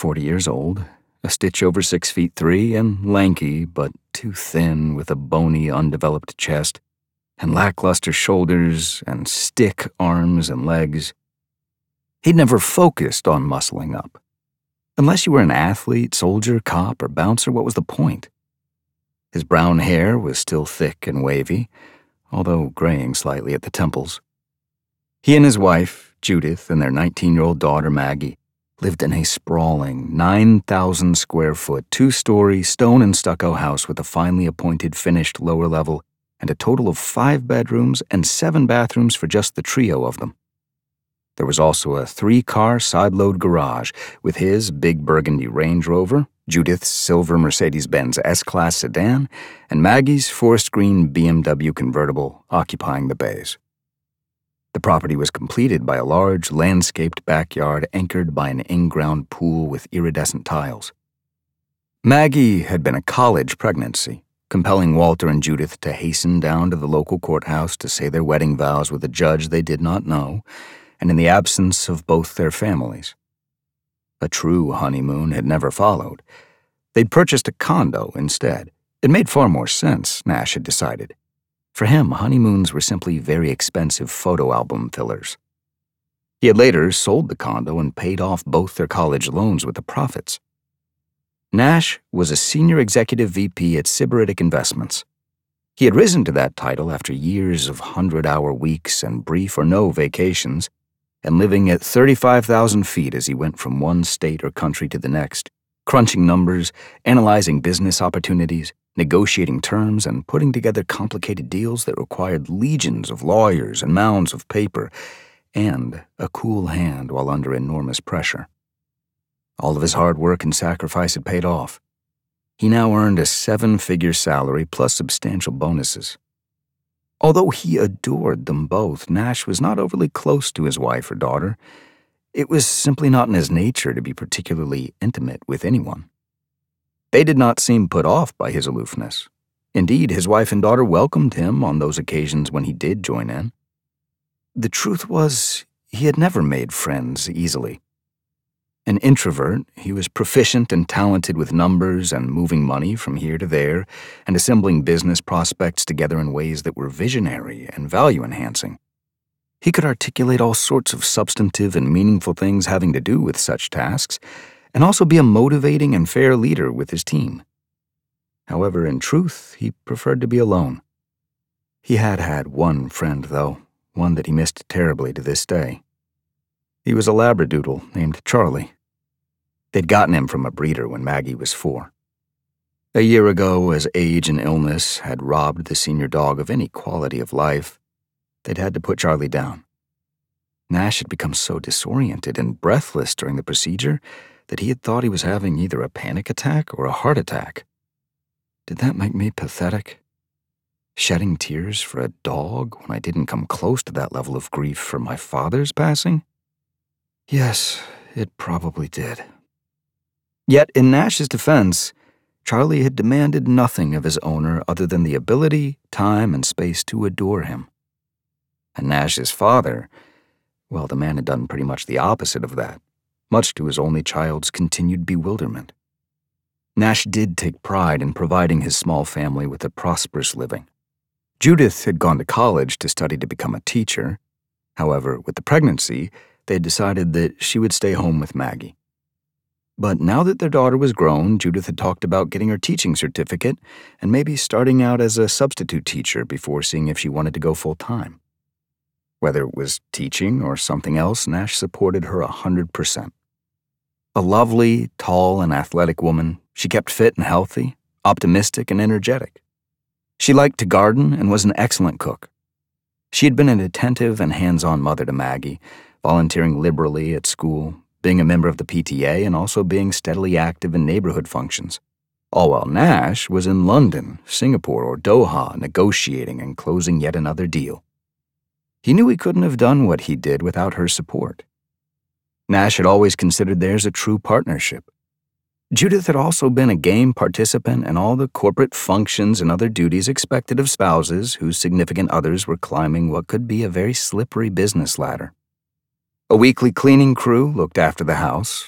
40 years old, a stitch over 6'3", and lanky, but too thin, with a bony, undeveloped chest, and lackluster shoulders, and stick arms and legs. He'd never focused on muscling up. Unless you were an athlete, soldier, cop, or bouncer, what was the point? His brown hair was still thick and wavy, although graying slightly at the temples. He and his wife, Judith, and their 19-year-old daughter, Maggie, lived in a sprawling 9,000-square-foot, 2-story stone and stucco house with a finely appointed finished lower level and a total of 5 bedrooms and 7 bathrooms for just the trio of them. There was also a 3-car side-load garage with his big burgundy Range Rover, Judith's silver Mercedes-Benz S-Class sedan, and Maggie's forest green BMW convertible occupying the bays. The property was completed by a large, landscaped backyard anchored by an in-ground pool with iridescent tiles. Maggie had been a college pregnancy, compelling Walter and Judith to hasten down to the local courthouse to say their wedding vows with a judge they did not know, and in the absence of both their families. A true honeymoon had never followed. They'd purchased a condo instead. It made far more sense, Nash had decided. For him, honeymoons were simply very expensive photo album fillers. He had later sold the condo and paid off both their college loans with the profits. Nash was a senior executive VP at Sybaritic Investments. He had risen to that title after years of 100-hour weeks and brief or no vacations, and living at 35,000 feet as he went from one state or country to the next, crunching numbers, analyzing business opportunities, negotiating terms, and putting together complicated deals that required legions of lawyers and mounds of paper, and a cool hand while under enormous pressure. All of his hard work and sacrifice had paid off. He now earned a 7-figure salary plus substantial bonuses. Although he adored them both, Nash was not overly close to his wife or daughter. It was simply not in his nature to be particularly intimate with anyone. They did not seem put off by his aloofness. Indeed, his wife and daughter welcomed him on those occasions when he did join in. The truth was, he had never made friends easily. An introvert, he was proficient and talented with numbers and moving money from here to there and assembling business prospects together in ways that were visionary and value-enhancing. He could articulate all sorts of substantive and meaningful things having to do with such tasks, and also be a motivating and fair leader with his team. However, in truth, he preferred to be alone. He had one friend, though, one that he missed terribly to this day. He was a Labradoodle named Charlie. They'd gotten him from a breeder when Maggie was 4. A year ago, as age and illness had robbed the senior dog of any quality of life, they'd had to put Charlie down. Nash had become so disoriented and breathless during the procedure that he had thought he was having either a panic attack or a heart attack. Did that make me pathetic? Shedding tears for a dog when I didn't come close to that level of grief for my father's passing? Yes, it probably did. Yet, in Nash's defense, Charlie had demanded nothing of his owner other than the ability, time, and space to adore him. And Nash's father, well, the man had done pretty much the opposite of that, much to his only child's continued bewilderment. Nash did take pride in providing his small family with a prosperous living. Judith had gone to college to study to become a teacher. However, with the pregnancy, they had decided that she would stay home with Maggie. But now that their daughter was grown, Judith had talked about getting her teaching certificate and maybe starting out as a substitute teacher before seeing if she wanted to go full-time. Whether it was teaching or something else, Nash supported her 100%. A lovely, tall, and athletic woman, she kept fit and healthy, optimistic and energetic. She liked to garden and was an excellent cook. She had been an attentive and hands-on mother to Maggie, volunteering liberally at school, being a member of the PTA, and also being steadily active in neighborhood functions, all while Nash was in London, Singapore, or Doha negotiating and closing yet another deal. He knew he couldn't have done what he did without her support. Nash had always considered theirs a true partnership. Judith had also been a game participant in all the corporate functions and other duties expected of spouses whose significant others were climbing what could be a very slippery business ladder. A weekly cleaning crew looked after the house,